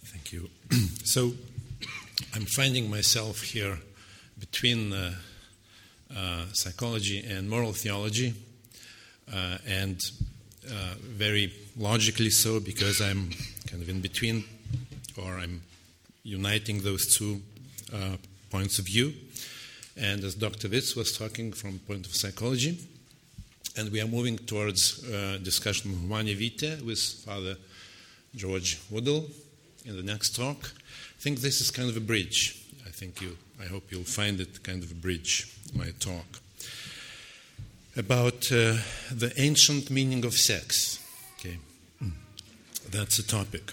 Thank you. So I'm finding myself here between psychology and moral theology, and very logically so, because I'm kind of in between, or I'm uniting those two points of view. And as Dr. Witz was talking from the point of psychology, and we are moving towards discussion of Humanae Vitae with Father George Woodall in the next talk. I think this is kind of a bridge. I hope you'll find it kind of a bridge, my talk, about the ancient meaning of sex. Okay, that's a topic.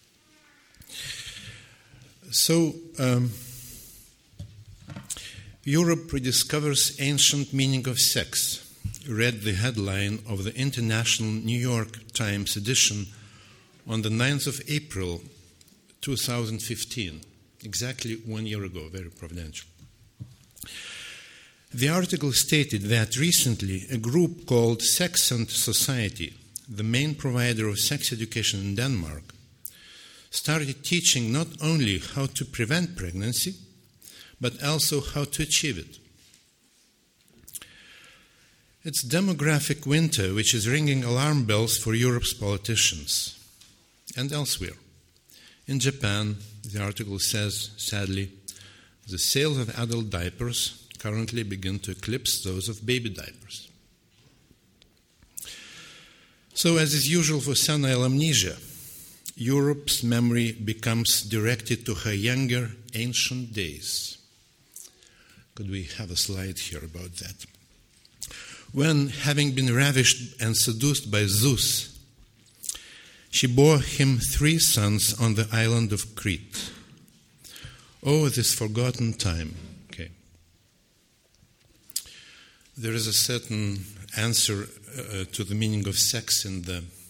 So, Europe rediscovers ancient meaning of sex. Read the headline of the International New York Times edition on the 9th of April 2015, exactly 1 year ago, very providential. The article stated that recently a group called Sex and Society, the main provider of sex education in Denmark, started teaching not only how to prevent pregnancy, but also how to achieve it. It's demographic winter which is ringing alarm bells for Europe's politicians and elsewhere. In Japan, the article says, sadly, the sales of adult diapers currently begin to eclipse those of baby diapers. So, as is usual for senile amnesia, Europe's memory becomes directed to her younger, ancient days. Could we have a slide here about that? When, having been ravished and seduced by Zeus, she bore him 3 sons on the island of Crete. Oh, this forgotten time. Okay. There is a certain answer to the meaning of sex in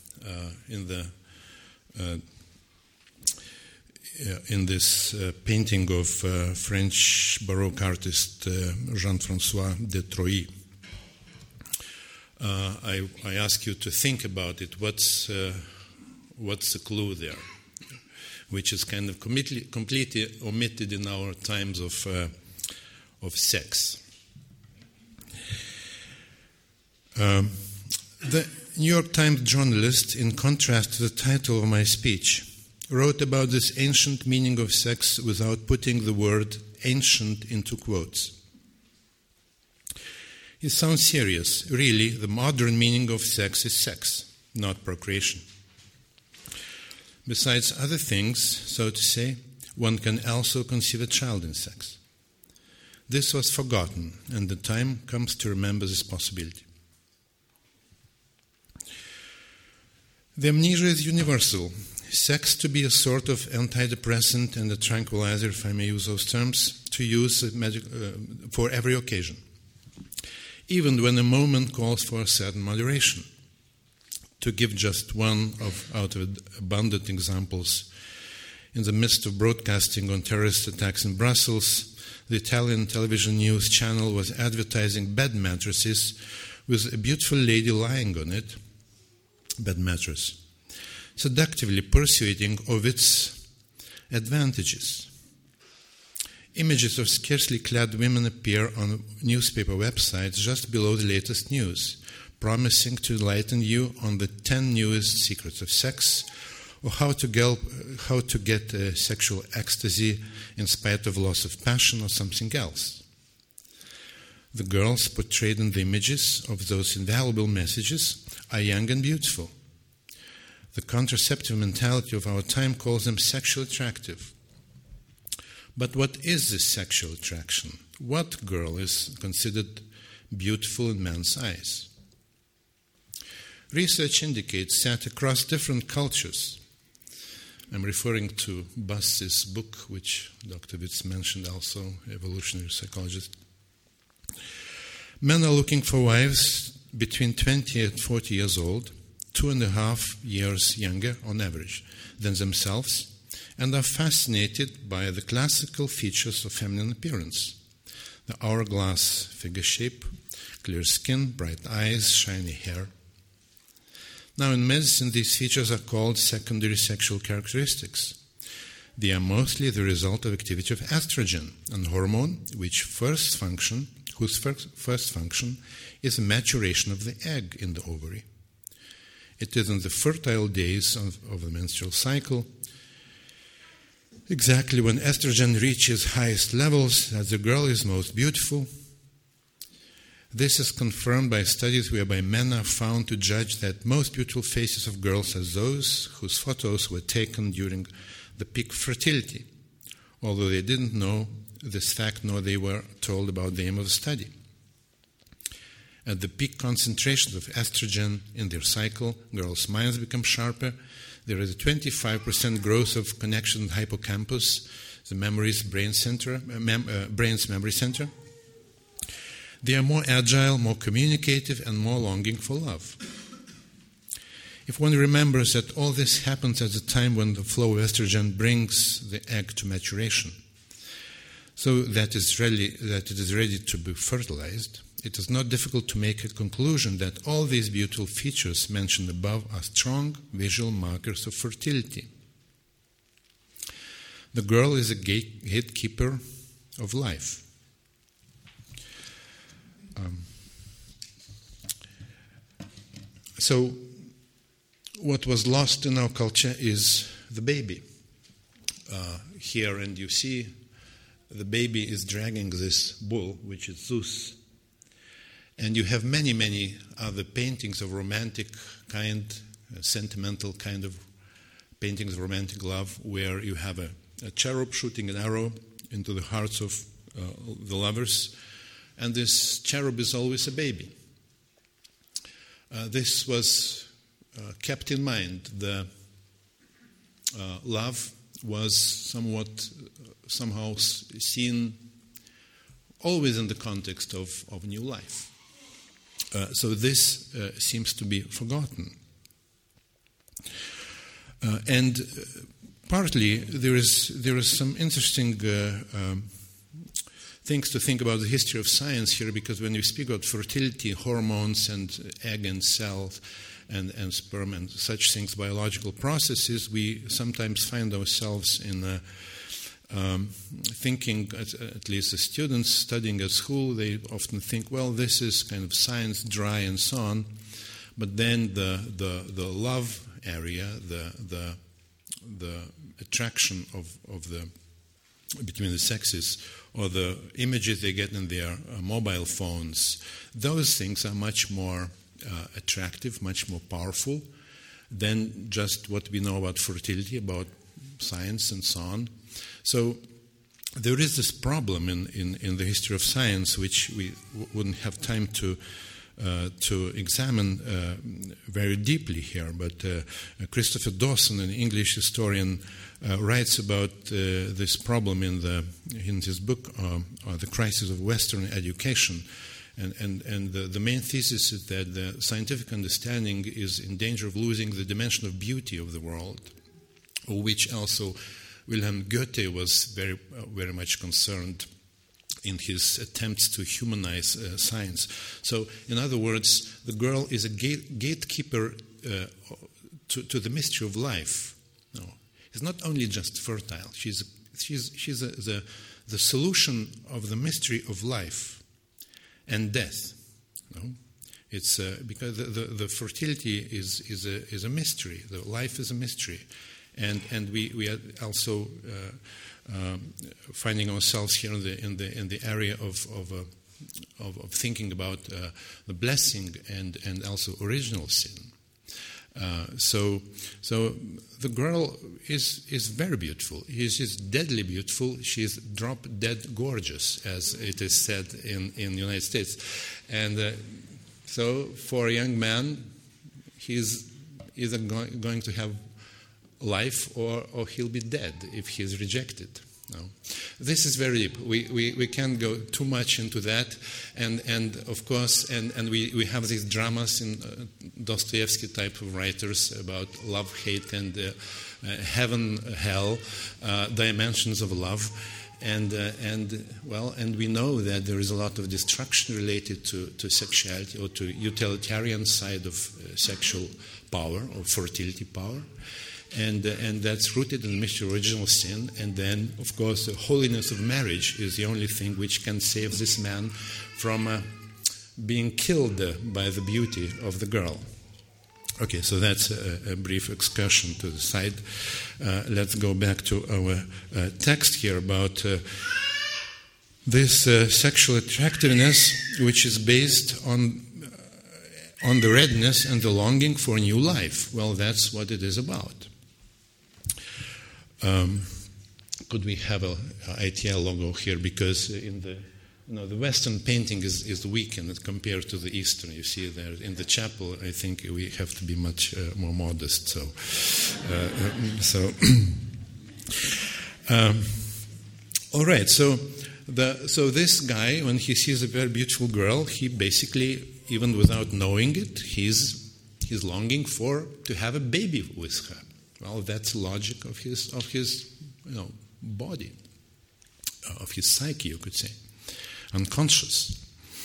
this painting of French Baroque artist Jean-François de Troilly. I ask you to think about it. What's the clue there, which is kind of completely omitted in our times of sex? The New York Times journalist, in contrast to the title of my speech, wrote about this ancient meaning of sex without putting the word ancient into quotes. It sounds serious. Really, the modern meaning of sex is sex, not procreation. Besides other things, so to say, one can also conceive a child in sex. This was forgotten, and the time comes to remember this possibility. The amnesia is universal. Sex to be a sort of antidepressant and a tranquilizer, if I may use those terms, to use for every occasion, even when a moment calls for a certain moderation. To give just one out of abundant examples, in the midst of broadcasting on terrorist attacks in Brussels, the Italian television news channel was advertising bed mattresses with a beautiful lady lying on it, bed mattress, seductively persuading of its advantages. Images of scarcely clad women appear on newspaper websites just below the latest news, promising to enlighten you on the 10 newest secrets of sex, or how to get sexual ecstasy in spite of loss of passion or something else. The girls portrayed in the images of those invaluable messages are young and beautiful. The contraceptive mentality of our time calls them sexually attractive. But what is this sexual attraction? What girl is considered beautiful in men's eyes? Research indicates that across different cultures, I'm referring to Buss's book, which Dr. Witz mentioned also, evolutionary psychologist, men are looking for wives between 20 and 40 years old, 2.5 years younger on average than themselves, and are fascinated by the classical features of feminine appearance: the hourglass figure shape, clear skin, bright eyes, shiny hair. Now, in medicine, these features are called secondary sexual characteristics. They are mostly the result of activity of estrogen, an hormone whose first function is the maturation of the egg in the ovary. It is in the fertile days of the menstrual cycle, exactly when estrogen reaches highest levels, that the girl is most beautiful. This is confirmed by studies whereby men are found to judge that most beautiful faces of girls are those whose photos were taken during the peak fertility, although they didn't know this fact nor they were told about the aim of the study. At the peak concentrations of estrogen in their cycle, girls' minds become sharper. There is a 25% growth of connection with hippocampus, the brain's memory center. They are more agile, more communicative, and more longing for love. If one remembers that all this happens at the time when the flow of estrogen brings the egg to maturation, so that it is ready to be fertilized, it is not difficult to make a conclusion that all these beautiful features mentioned above are strong visual markers of fertility. The girl is a gatekeeper of life. So, what was lost in our culture is the baby. Here, and you see, the baby is dragging this bull, which is Zeus. And you have many, many other paintings of romantic kind, sentimental kind of paintings of romantic love, where you have a cherub shooting an arrow into the hearts of the lovers, and this cherub is always a baby. This was kept in mind. The love was somehow seen always in the context of new life. So this seems to be forgotten. And partly there is some interesting things to think about the history of science here, because when you speak about fertility, hormones and egg and cells and sperm and such things, biological processes, we sometimes find ourselves in thinking, at least the students studying at school, they often think, well, this is kind of science, dry and so on, but then the love area, the attraction of the between the sexes, or the images they get in their mobile phones, those things are much more attractive, much more powerful than just what we know about fertility, about science and so on. So there is this problem in the history of science, which we wouldn't have time to examine very deeply here. But Christopher Dawson, an English historian, writes about this problem in his book, The Crisis of Western Education. And the main thesis is that the scientific understanding is in danger of losing the dimension of beauty of the world, of which also Wilhelm Goethe was very, very much concerned in his attempts to humanize science. So, in other words, the girl is a gatekeeper to the mystery of life. No, it's not only just fertile. She's the solution of the mystery of life and death. No? It's because the fertility is a mystery. The life is a mystery, and we are also finding ourselves here in the area of thinking about the blessing and also original sin. So the girl is very beautiful. She's deadly beautiful. She's drop dead gorgeous, as it is said in the United States. And so for a young man, he's either going to have life or he'll be dead if he's rejected. No. This is very deep. We can't go too much into that, and of course, and we have these dramas in Dostoevsky type of writers about love, hate, and heaven, hell, dimensions of love, and we know that there is a lot of destruction related to sexuality or to utilitarian side of sexual power or fertility power. and that's rooted in the mystery of original sin. And then, of course, the holiness of marriage is the only thing which can save this man from being killed by the beauty of the girl. Okay, so that's a brief excursion to the side. Let's go back to our text here about this sexual attractiveness, which is based on the readiness and the longing for a new life. Well, that's what it is about. Could we have a ITL logo here? Because in the Western painting is weak and compared to the Eastern. You see there in the chapel, I think we have to be much more modest. All right. So this guy, when he sees a very beautiful girl, he basically, even without knowing it, he's longing to have a baby with her. Well, that's the logic of his body, of his psyche, you could say. Unconscious.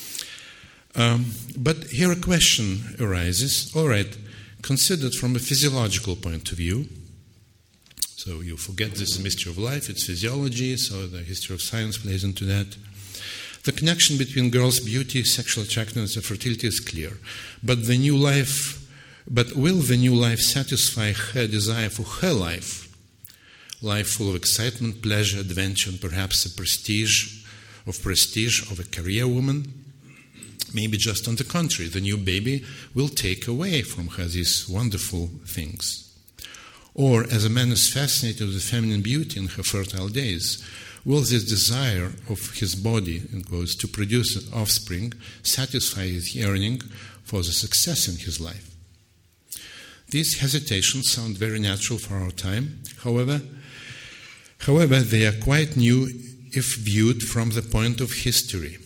But here a question arises. All right, considered from a physiological point of view, so you forget this is the mystery of life, it's physiology, so the history of science plays into that. The connection between girls' beauty, sexual attractiveness, and fertility is clear. But will the new life satisfy her desire for her life? Life full of excitement, pleasure, adventure, and perhaps the prestige of a career woman? Maybe just on the contrary, the new baby will take away from her these wonderful things. Or, as a man is fascinated with feminine beauty in her fertile days, will this desire of his body, in quotes, to produce an offspring satisfy his yearning for the success in his life? These hesitations sound very natural for our time. However, they are quite new if viewed from the point of history.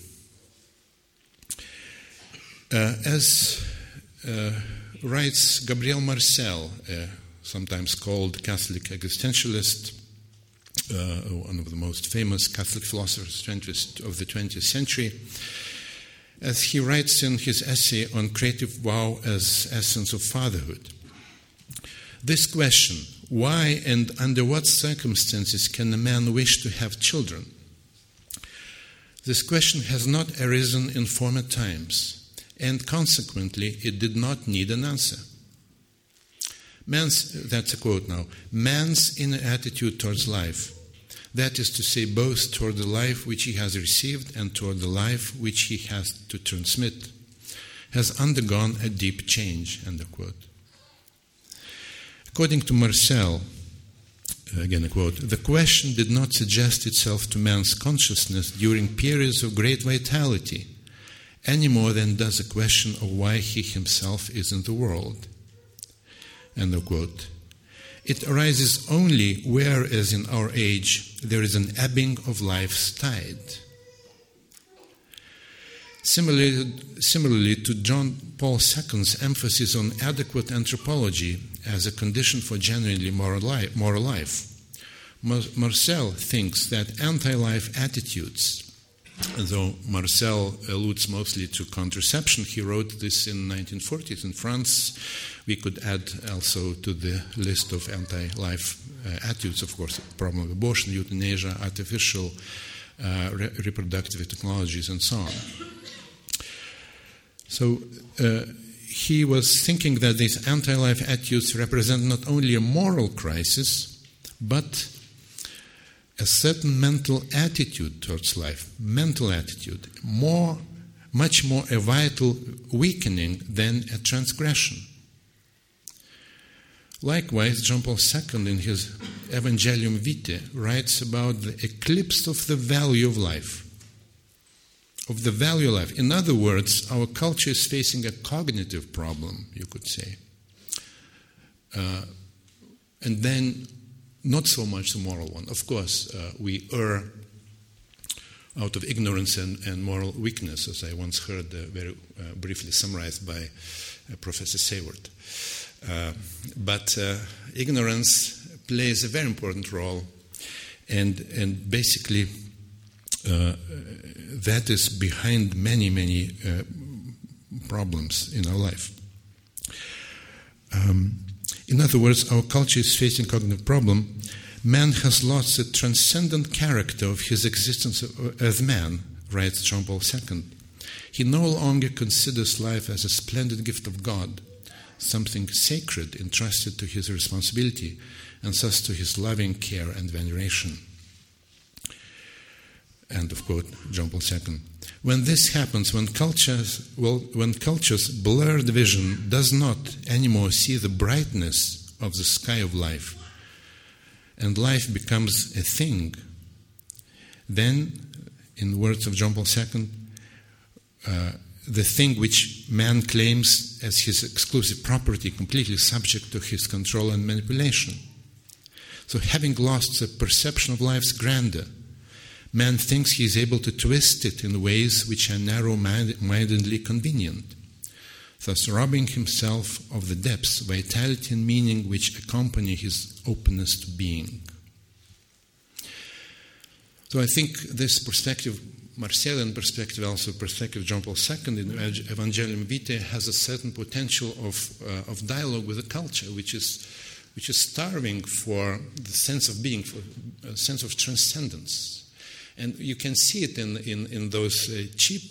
As writes Gabriel Marcel, sometimes called Catholic existentialist, one of the most famous Catholic philosophers of the 20th century, as he writes in his essay on creative vow as essence of fatherhood. This question, why and under what circumstances can a man wish to have children? This question has not arisen in former times, and consequently it did not need an answer. That's a quote now, man's inner attitude towards life, that is to say both toward the life which he has received and toward the life which he has to transmit, has undergone a deep change, end of quote. According to Marcel, again a quote, the question did not suggest itself to man's consciousness during periods of great vitality, any more than does the question of why he himself is in the world. End of quote. It arises only whereas in our age there is an ebbing of life's tide. Similarly to John Paul II's emphasis on adequate anthropology as a condition for genuinely moral life, Marcel thinks that anti-life attitudes, though Marcel alludes mostly to contraception, he wrote this in the 1940s in France. We could add also to the list of anti-life attitudes, of course, the problem of abortion, euthanasia, artificial reproductive technologies, and so on. So he was thinking that these anti-life attitudes represent not only a moral crisis, but a certain mental attitude towards life, mental attitude, much more a vital weakening than a transgression. Likewise, John Paul II in his Evangelium Vitae writes about the eclipse of the value of life. Of the value of life. In other words, our culture is facing a cognitive problem, you could say. And then not so much the moral one. Of course, we err out of ignorance and moral weakness, as I once heard very briefly summarized by Professor Seward. But ignorance plays a very important role, and basically that is behind many, many problems in our life. In other words, our culture is facing a cognitive problem. Man has lost the transcendent character of his existence as man, writes John Paul II. He no longer considers life as a splendid gift of God, something sacred entrusted to his responsibility, and thus to his loving care and veneration. End of quote, John Paul II. When this happens, when culture's blurred vision does not anymore see the brightness of the sky of life, and life becomes a thing, then, in the words of John Paul II, the thing which man claims as his exclusive property, completely subject to his control and manipulation. So having lost the perception of life's grandeur, man thinks he is able to twist it in ways which are narrow-mindedly convenient, thus robbing himself of the depths, vitality, and meaning which accompany his openness to being. So I think this perspective, Marcellian perspective, also perspective of John Paul II in Evangelium Vitae, has a certain potential of dialogue with the culture, which is starving for the sense of being, for a sense of transcendence. And you can see it in those cheap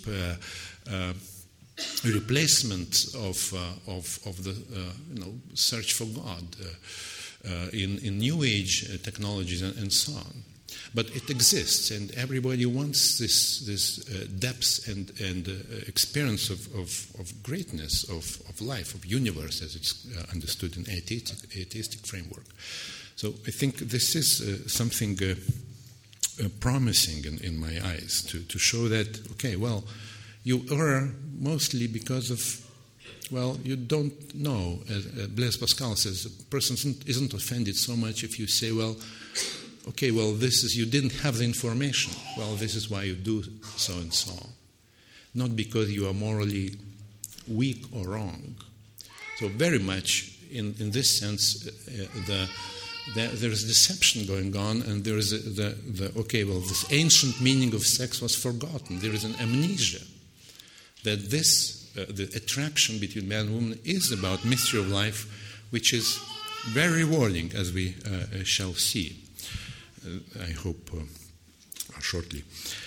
replacements of the search for God in New Age technologies and so on. But it exists, and everybody wants this depth and experience of greatness of life, of universe, as it's understood in atheistic framework. So I think this is something promising in my eyes to show that, okay, well, you err mostly because of, well, you don't know. As Blaise Pascal says, a person isn't offended so much if you say, well, okay, well, this is, you didn't have the information. Well, this is why you do so and so. Not because you are morally weak or wrong. So very much in this sense, there is deception going on, and there is okay, well, this ancient meaning of sex was forgotten. There is an amnesia that the attraction between man and woman is about mystery of life, which is very rewarding, as we shall see. I hope shortly.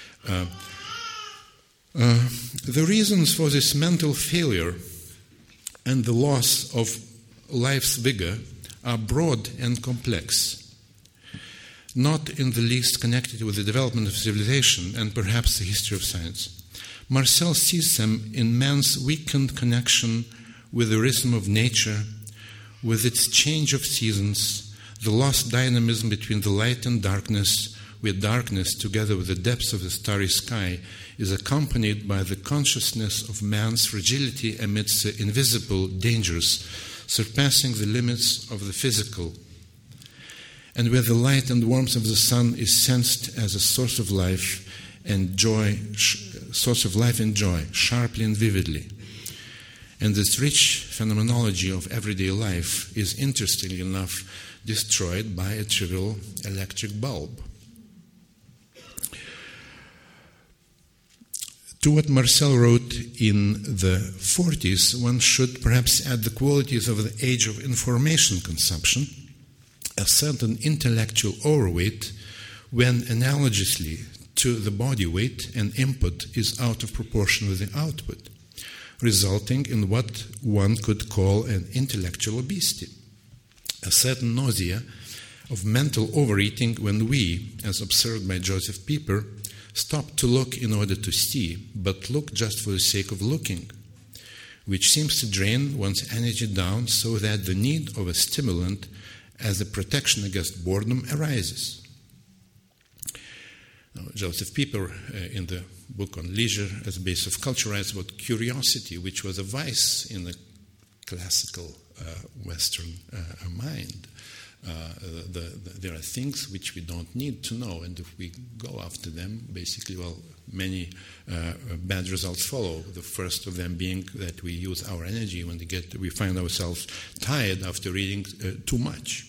The reasons for this mental failure and the loss of life's vigor are broad and complex, not in the least connected with the development of civilization and perhaps the history of science. Marcel sees them in man's weakened connection with the rhythm of nature, with its change of seasons, the lost dynamism between the light and darkness, where darkness, together with the depths of the starry sky, is accompanied by the consciousness of man's fragility amidst the invisible dangers, surpassing the limits of the physical, and where the light and warmth of the sun is sensed as a source of life and joy, sharply and vividly. And this rich phenomenology of everyday life is, interestingly enough, destroyed by a trivial electric bulb. To what Marcel wrote in the 40s, one should perhaps add the qualities of the age of information consumption, a certain intellectual overweight, when analogously to the body weight, an input is out of proportion with the output, resulting in what one could call an intellectual obesity, a certain nausea of mental overeating when we, as observed by Joseph Pieper, stop to look in order to see, but look just for the sake of looking, which seems to drain one's energy down so that the need of a stimulant as a protection against boredom arises. Now, Joseph Pieper, in the book on leisure as a base of culture, writes about curiosity, which was a vice in the classical Western mind. There are things which we don't need to know, and if we go after them, basically, well, many bad results follow. The first of them being that we use our energy when we find ourselves tired after reading too much.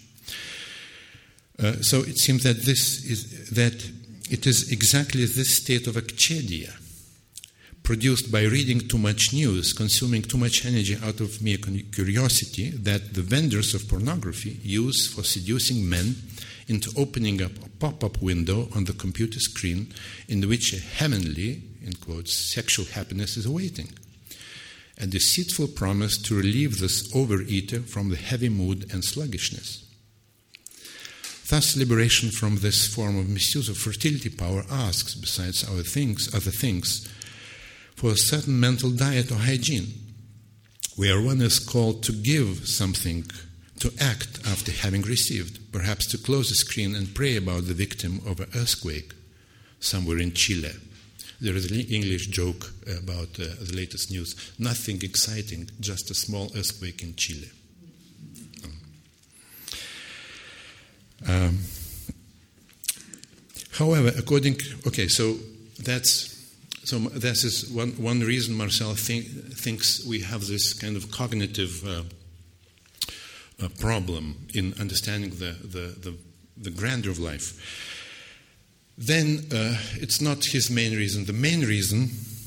So it seems that it is exactly this state of akchedia, produced by reading too much news, consuming too much energy out of mere curiosity that the vendors of pornography use for seducing men into opening up a pop-up window on the computer screen in which a heavenly, in quotes, sexual happiness is awaiting. A deceitful promise to relieve this overeater from the heavy mood and sluggishness. Thus, liberation from this form of misuse of fertility power asks, besides other things, for a certain mental diet or hygiene, where one is called to give something, to act after having received, perhaps to close the screen and pray about the victim of an earthquake somewhere in Chile. There is an English joke about the latest news. Nothing exciting, just a small earthquake in Chile. However, this is one reason Marcel thinks we have this kind of cognitive problem in understanding the grandeur of life. Then it's not his main reason. The main reason,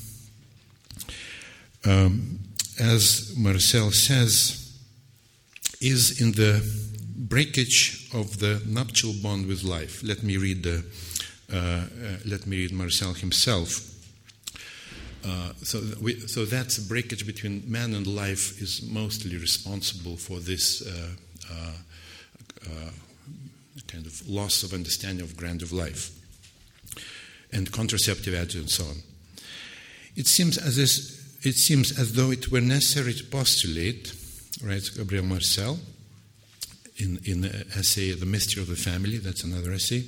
as Marcel says, is in the breakage of the nuptial bond with life. Let me read Marcel himself. So that breakage between man and life is mostly responsible for this kind of loss of understanding of grandeur of life and contraceptive attitude and so on. It seems as though it were necessary to postulate, writes Gabriel Marcel in the essay "The Mystery of the Family." That's another essay.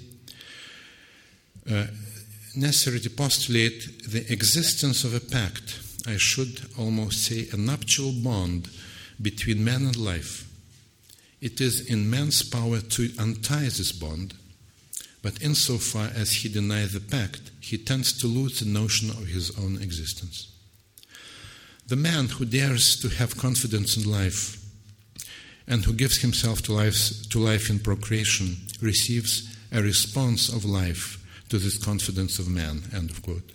Necessary to postulate the existence of a pact, I should almost say a nuptial bond between man and life. It is in man's power to untie this bond, but insofar as he denies the pact, he tends to lose the notion of his own existence. The man who dares to have confidence in life and who gives himself to life in procreation receives a response of life to this confidence of man, end of quote.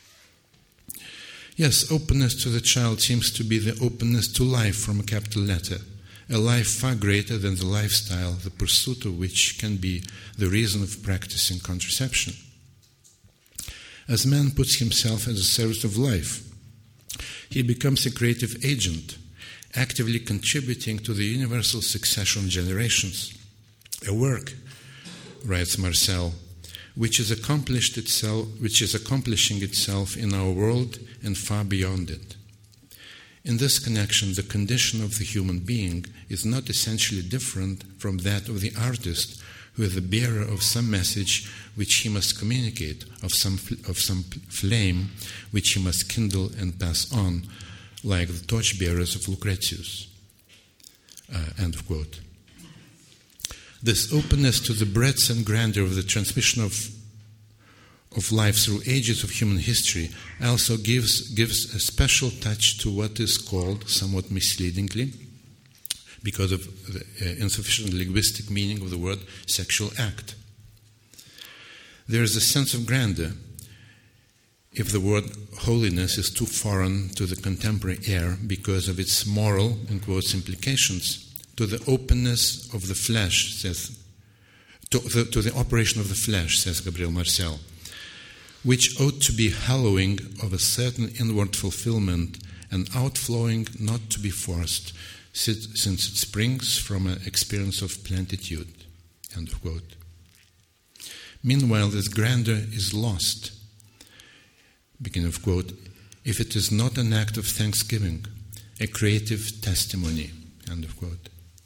Yes, openness to the child seems to be the openness to life from a capital letter, a life far greater than the lifestyle, the pursuit of which can be the reason of practicing contraception. As man puts himself at the service of life, he becomes a creative agent, actively contributing to the universal succession of generations. A work, writes Marcel, which is accomplishing itself in our world and far beyond it. In this connection, the condition of the human being is not essentially different from that of the artist, who is the bearer of some message which he must communicate, of some flame which he must kindle and pass on, like the torchbearers of Lucretius. End of quote. This openness to the breadth and grandeur of the transmission of life through ages of human history also gives a special touch to what is called, somewhat misleadingly, because of the insufficient linguistic meaning of the word sexual act. There is a sense of grandeur, if the word holiness is too foreign to the contemporary air because of its moral, in quotes, implications, to the openness of the flesh, to the operation of the flesh, says Gabriel Marcel, which ought to be hallowing of a certain inward fulfillment and outflowing not to be forced, since it springs from an experience of plenitude. End of quote. Meanwhile, this grandeur is lost, beginning of quote, if it is not an act of thanksgiving, a creative testimony. End of quote.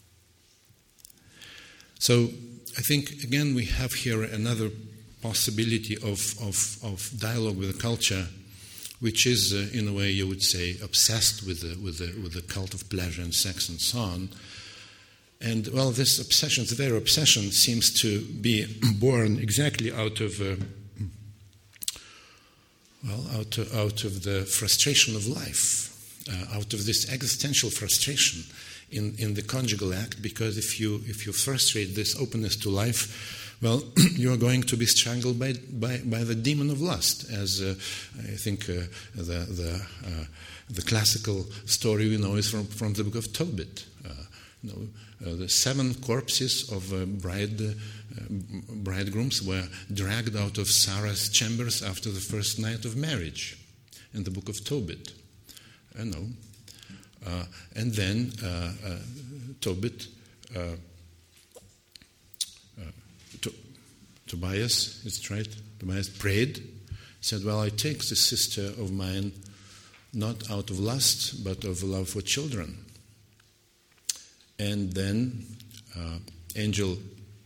So I think, again, we have here another possibility of dialogue with the culture, which is, in a way, you would say, obsessed with the cult of pleasure and sex and so on. And, well, this obsession, the very obsession, seems to be born exactly out of the frustration of life, out of this existential frustration in the conjugal act, because if you frustrate this openness to life, well, you are going to be strangled by the demon of lust, as I think the classical story we know is from the book of Tobit. The 7 corpses of bridegrooms were dragged out of Sarah's chambers after the first night of marriage, in the book of Tobit. And then Tobit, Tobias, is it right? Tobias prayed, said, well, I take this sister of mine not out of lust, but of love for children. And then angel,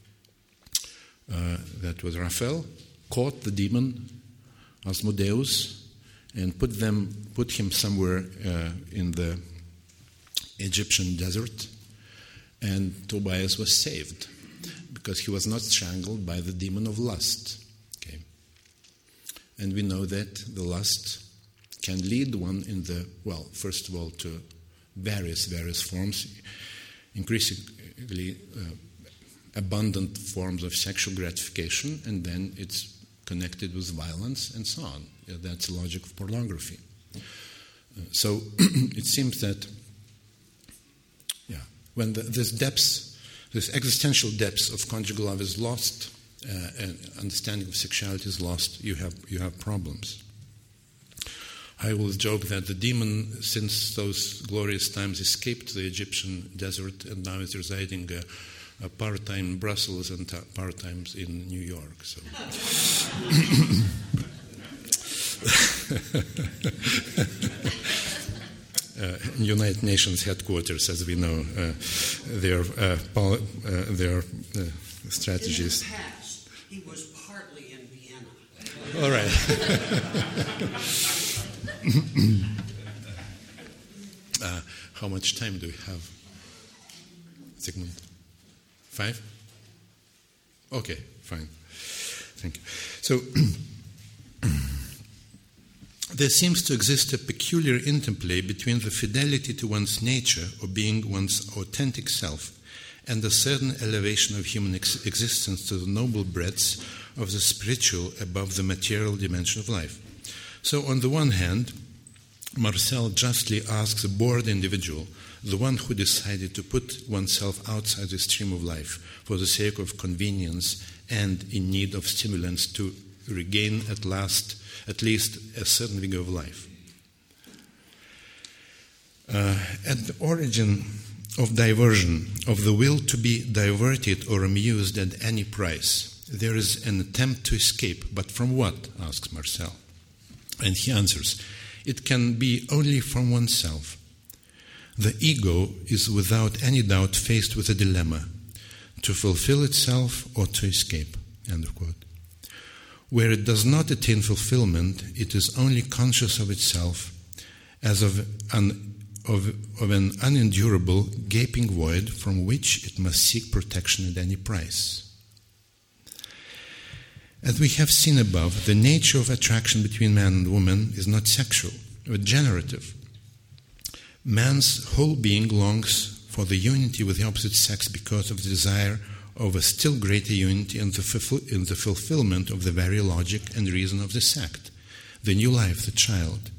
that was Raphael, caught the demon, Asmodeus, and put him somewhere in the Egyptian desert, and Tobias was saved because he was not strangled by the demon of lust. Okay, and we know that the lust can lead one first of all, to various forms, increasingly abundant forms of sexual gratification, and then it's connected with violence and so on. That's the logic of pornography. So it seems that, when this existential depths of conjugal love is lost, and understanding of sexuality is lost, you have problems. I always joke that the demon, since those glorious times, escaped the Egyptian desert and now is residing part-time in Brussels and part-time in New York. So. United Nations headquarters, as we know, their strategies. He was partly in Vienna. All right. How much time do we have? Sigmund? 5? Okay, fine. Thank you. So, there seems to exist a peculiar interplay between the fidelity to one's nature, or being one's authentic self, and a certain elevation of human existence to the noble breadths of the spiritual above the material dimension of life. So, on the one hand, Marcel justly asks a bored individual, the one who decided to put oneself outside the stream of life for the sake of convenience and in need of stimulants, to regain at least a certain vigor of life. At the origin of diversion, of the will to be diverted or amused at any price, there is an attempt to escape. But from what? Asks Marcel. And he answers, it can be only from oneself. The ego is without any doubt faced with a dilemma, to fulfill itself or to escape. End of quote. Where it does not attain fulfillment, it is only conscious of itself as of an unendurable, gaping void from which it must seek protection at any price. As we have seen above, the nature of attraction between man and woman is not sexual, but generative. Man's whole being longs for the unity with the opposite sex because of the desire of a still greater unity in the fulfillment of the very logic and reason of this act, the new life, the child.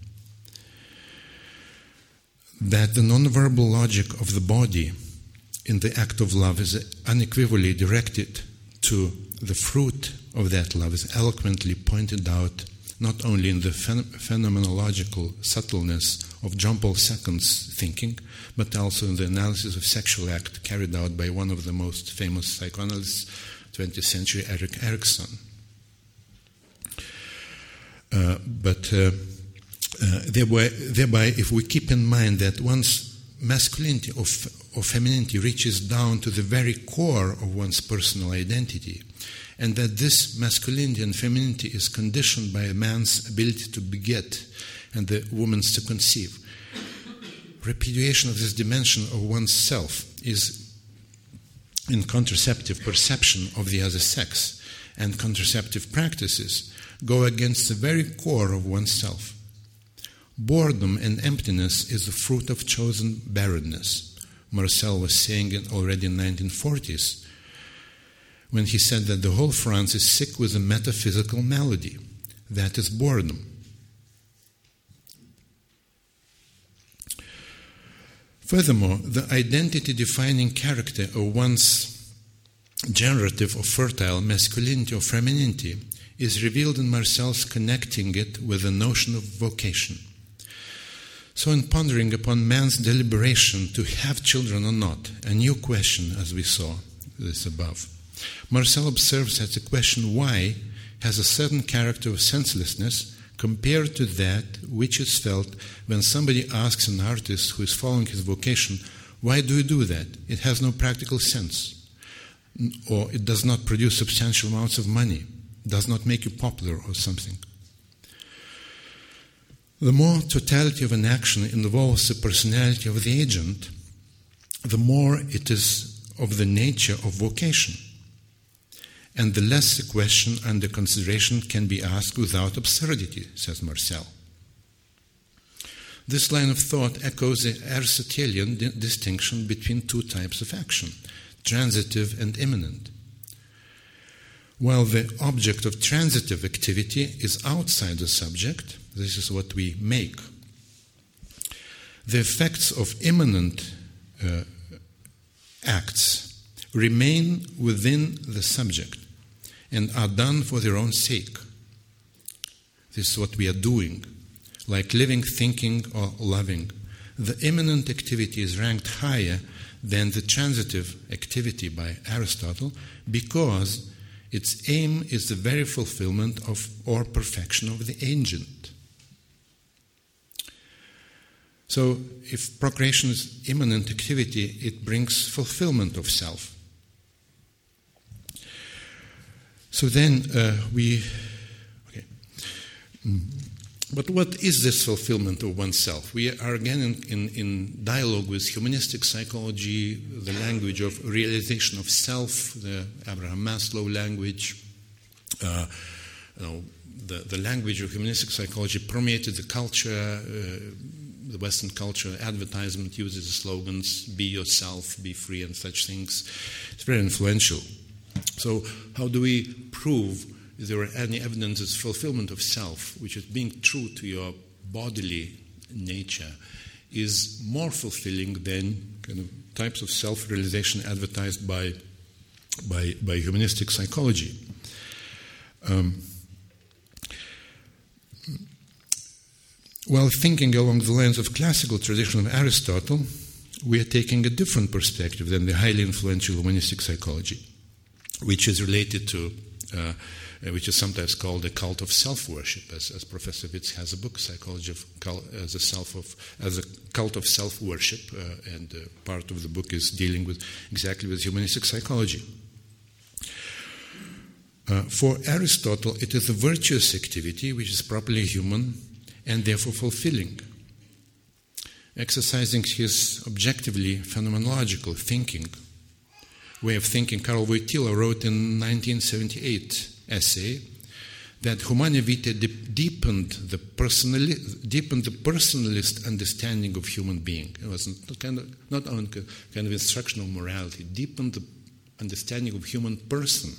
That the non-verbal logic of the body in the act of love is unequivocally directed to the fruit of that love is eloquently pointed out not only in the phenomenological subtleness of John Paul II's thinking, but also in the analysis of sexual act carried out by one of the most famous psychoanalysts, 20th century, Erik Erikson. Thereby, if we keep in mind that one's masculinity or femininity reaches down to the very core of one's personal identity, and that this masculinity and femininity is conditioned by a man's ability to beget and the woman's to conceive, repudiation of this dimension of one's self is in contraceptive perception of the other sex, and contraceptive practices go against the very core of oneself. Boredom and emptiness is the fruit of chosen barrenness. Marcel was saying it already in the 1940s. when he said that the whole France is sick with a metaphysical malady, that is boredom. Furthermore, the identity-defining character of one's generative or fertile masculinity or femininity is revealed in Marcel's connecting it with the notion of vocation. So in pondering upon man's deliberation to have children or not, a new question, as we saw this above, Marcel observes that the question why has a certain character of senselessness compared to that which is felt when somebody asks an artist who is following his vocation, why do you do that? It has no practical sense, or it does not produce substantial amounts of money, does not make you popular or something. The more totality of an action involves the personality of the agent, the more it is of the nature of vocation, and the less the question under consideration can be asked without absurdity, says Marcel. This line of thought echoes the Aristotelian distinction between two types of action, transitive and immanent. While the object of transitive activity is outside the subject, this is what we make, the effects of immanent acts remain within the subject and are done for their own sake. This is what we are doing, like living, thinking, or loving. The immanent activity is ranked higher than the transitive activity by Aristotle because its aim is the very fulfillment of or perfection of the agent. So if procreation is immanent activity, it brings fulfillment of self. So then but what is this fulfillment of oneself? We are again in dialogue with humanistic psychology, the language of realization of self, the Abraham Maslow language. The language of humanistic psychology permeated the culture. The Western culture, advertisement uses the slogans, be yourself, be free, and such things. It's very influential. So how do we prove if there are any evidence of fulfillment of self, which is being true to your bodily nature, is more fulfilling than kind of types of self-realization advertised by humanistic psychology? While thinking along the lines of classical tradition of Aristotle, we are taking a different perspective than the highly influential humanistic psychology, which is related to, which is sometimes called the cult of self-worship, as Professor Witz has a book, Psychology of as a cult of self-worship, and part of the book is dealing with exactly with humanistic psychology. For Aristotle, it is a virtuous activity which is properly human and therefore fulfilling. Exercising his objectively phenomenological thinking, way of thinking, Karl Wojtyla wrote in 1978 essay that Humanae Vitae deepened the personalist understanding of human being. It was not only kind of instructional morality, deepened the understanding of human person.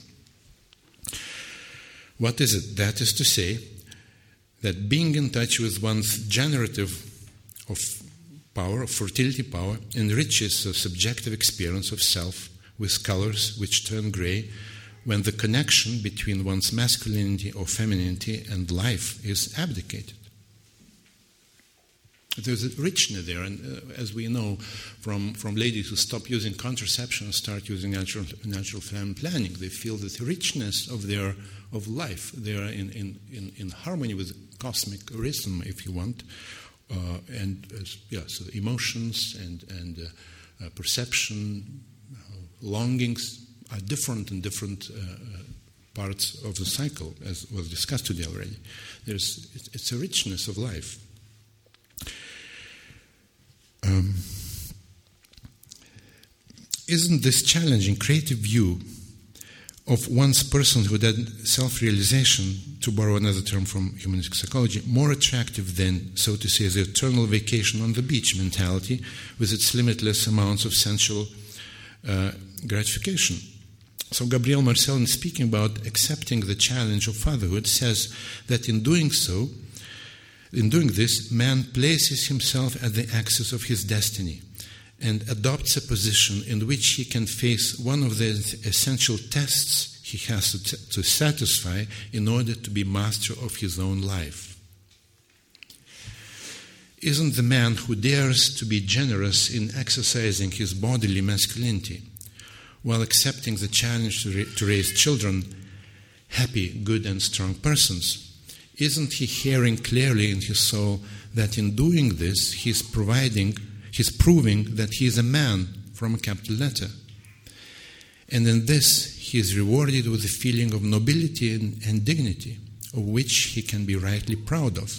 What is it? That is to say, that being in touch with one's generative of power, of fertility power, enriches the subjective experience of self with colors which turn gray when the connection between one's masculinity or femininity and life is abdicated. There's a richness there, and as we know from ladies who stop using contraception and start using natural family planning, they feel that the richness of life, they are in harmony with cosmic rhythm, if you want, so emotions and perception, longings are different in different parts of the cycle, as was discussed today already. It's a richness of life. Isn't this challenging creative view of one's personhood and self-realization, to borrow another term from humanistic psychology, more attractive than, so to say, the eternal vacation on the beach mentality with its limitless amounts of sensual gratification? So Gabriel Marcel, in speaking about accepting the challenge of fatherhood, says that in doing this, man places himself at the axis of his destiny and adopts a position in which he can face one of the essential tests he has to satisfy in order to be master of his own life. Isn't the man who dares to be generous in exercising his bodily masculinity while accepting the challenge to raise children happy, good, and strong persons? Isn't he hearing clearly in his soul that in doing this he's proving that he is a man from a capital letter? And in this he is rewarded with a feeling of nobility and dignity, of which he can be rightly proud of.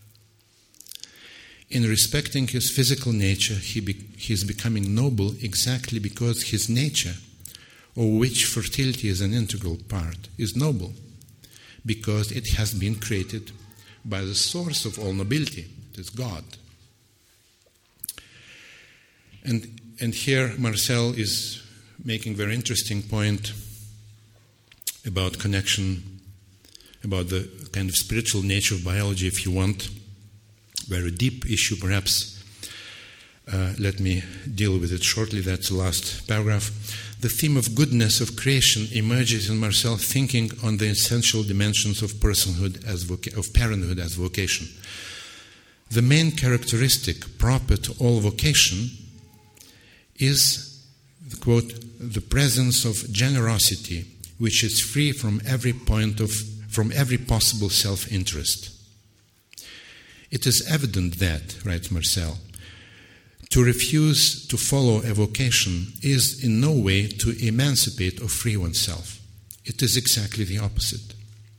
In respecting his physical nature, he is becoming noble exactly because his nature, of which fertility is an integral part, is noble, because it has been created by the source of all nobility, it is God. And here Marcel is making a very interesting point about connection, about the kind of spiritual nature of biology, if you want. Very deep issue, perhaps. Let me deal with it shortly. That's the last paragraph. The theme of goodness of creation emerges in Marcel's thinking on the essential dimensions of personhood of parenthood as vocation. The main characteristic proper to all vocation is, quote, the presence of generosity, which is free from every possible self-interest. It is evident that, writes Marcel, to refuse to follow a vocation is in no way to emancipate or free oneself. It is exactly the opposite.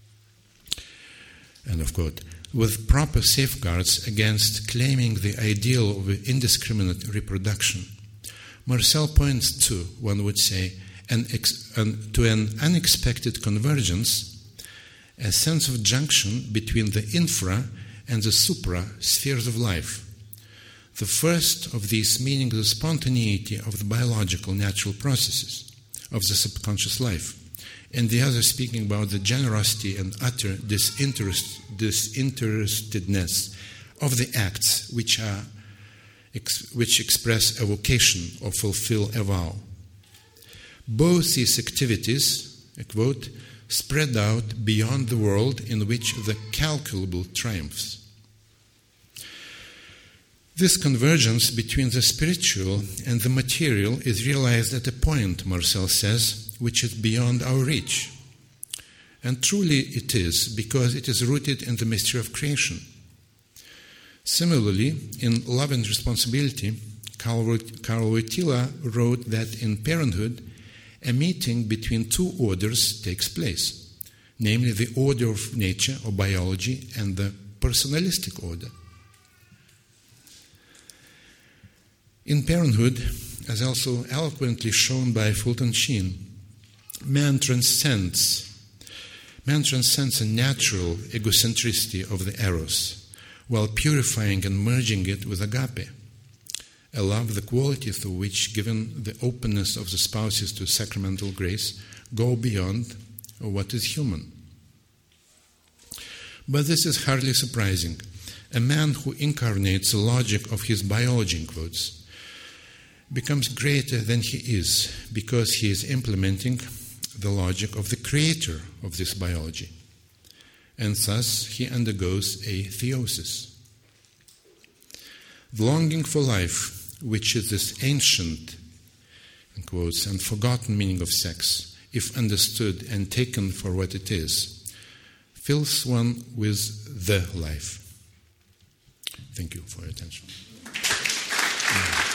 End of quote. With proper safeguards against claiming the ideal of indiscriminate reproduction, Marcel points to, one would say, to an unexpected convergence, a sense of junction between the infra and the supra spheres of life. The first of these meaning the spontaneity of the biological natural processes of the subconscious life, and the other speaking about the generosity and utter disinterestedness of the acts which express a vocation or fulfill a vow. Both these activities, I quote, spread out beyond the world in which the calculable triumphs. This convergence between the spiritual and the material is realized at a point, Marcel says, which is beyond our reach. And truly it is, because it is rooted in the mystery of creation. Similarly, in Love and Responsibility, Karl Wojtyla wrote that in parenthood, a meeting between two orders takes place, namely the order of nature or biology and the personalistic order. In parenthood, as also eloquently shown by Fulton Sheen, man transcends a natural egocentricity of the eros, while purifying and merging it with agape, a love the qualities of which, given the openness of the spouses to sacramental grace, go beyond what is human. But this is hardly surprising. A man who incarnates the logic of his biology, in quotes, becomes greater than he is because he is implementing the logic of the creator of this biology. And thus he undergoes a theosis. The longing for life, which is this ancient, in quotes, and forgotten meaning of sex, if understood and taken for what it is, fills one with the life. Thank you for your attention.